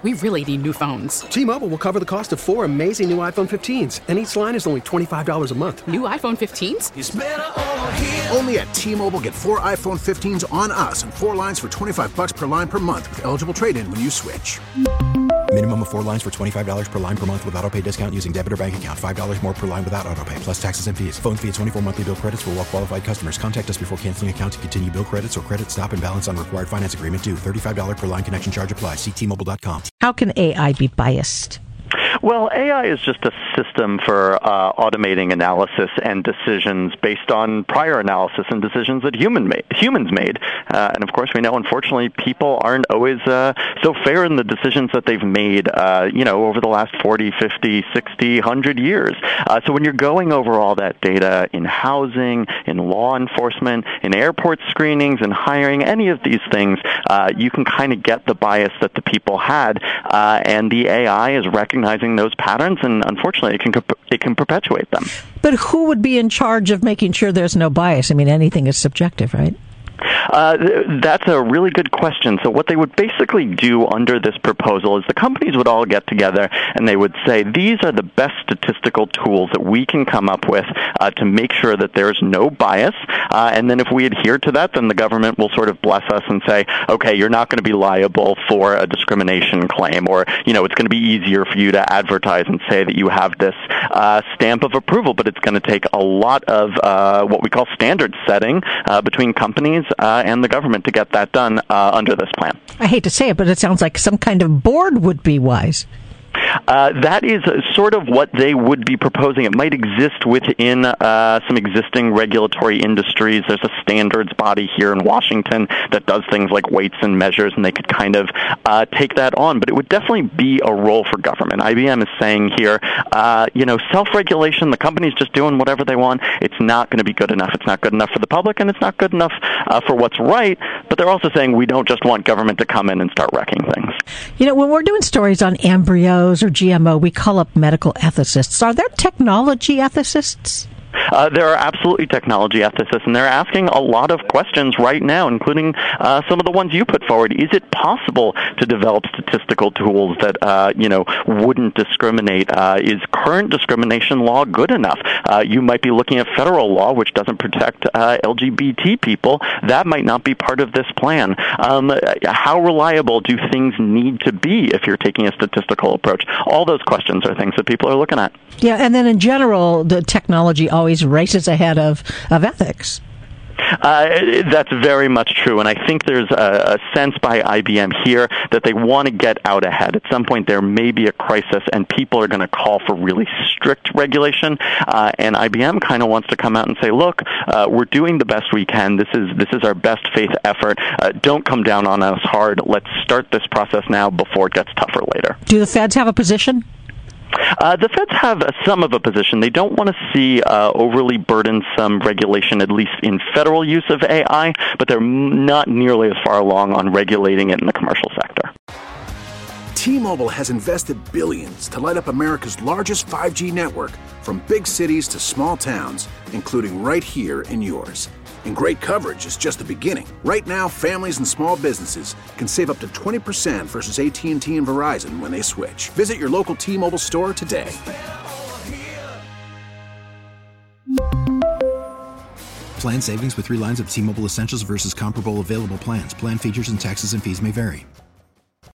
We really need new phones. T-Mobile will cover the cost of 4 amazing new iPhone 15s, and each line is only $25 a month. New iPhone 15s? It's better over here. Only at T-Mobile, get 4 iPhone 15s on us and 4 lines for $25 per line per month with eligible trade-in when you switch. Minimum of 4 lines for $25 per line per month with autopay discount using debit or bank account. $5 more per line without autopay, plus taxes and fees. Phone fee at 24 monthly bill credits for well-qualified customers. Contact us before canceling account to continue bill credits or credit stop and balance on required finance agreement due. $35 per line connection charge applies. See T-Mobile.com. How can AI be biased? Well, AI is just a system for automating analysis and decisions based on prior analysis and decisions that humans made. And, of course, we know, unfortunately, people aren't always so fair in the decisions that they've made, over the last 40, 50, 60, 100 years. So when you're going over all that data in housing, in law enforcement, in airport screenings, and hiring, any of these things, you can kind of get the bias that the people had. And the AI is recognizing those patterns, and unfortunately, it can perpetuate them. But who would be in charge of making sure there's no bias? I mean, anything is subjective, right? That's a really good question. So what they would basically do under this proposal is the companies would all get together and they would say, these are the best statistical tools that we can come up with to make sure that there's no bias. And then if we adhere to that, then the government will sort of bless us and say, okay, you're not going to be liable for a discrimination claim, or, it's going to be easier for you to advertise and say that you have this stamp of approval, but it's going to take a lot of what we call standard setting between companies and the government to get that done under this plan. I hate to say it, but it sounds like some kind of board would be wise. That is sort of what they would be proposing. It might exist within some existing regulatory industries. There's a standards body here in Washington that does things like weights and measures, and they could kind of take that on. But it would definitely be a role for government. IBM is saying here, self-regulation, the company's just doing whatever they want. It's not going to be good enough. It's not good enough for the public, and it's not good enough for what's right. But they're also saying we don't just want government to come in and start wrecking things. When we're doing stories on embryos or GMO, we call up medical ethicists. Are there technology ethicists? There are absolutely technology ethicists, and they're asking a lot of questions right now, including some of the ones you put forward. Is it possible to develop statistical tools that, wouldn't discriminate? Is current discrimination law good enough? You might be looking at federal law, which doesn't protect LGBT people. That might not be part of this plan. How reliable do things need to be if you're taking a statistical approach? All those questions are things that people are looking at. Yeah, and then in general, the technology always races ahead of ethics. That's very much true, and I think there's a sense by IBM here that they want to get out ahead. At some point, there may be a crisis, and people are going to call for really strict regulation, and IBM kind of wants to come out and say, look, we're doing the best we can. This is our best faith effort. Don't come down on us hard. Let's start this process now before it gets tougher later. Do the feds have a position? The feds have some of a position. They don't want to see overly burdensome regulation, at least in federal use of AI, but they're not nearly as far along on regulating it in the commercial sector. T-Mobile has invested billions to light up America's largest 5G network, from big cities to small towns, including right here in yours. And great coverage is just the beginning. Right now, families and small businesses can save up to 20% versus AT&T and Verizon when they switch. Visit your local T-Mobile store today. Plan savings with 3 lines of T-Mobile Essentials versus comparable available plans. Plan features and taxes and fees may vary.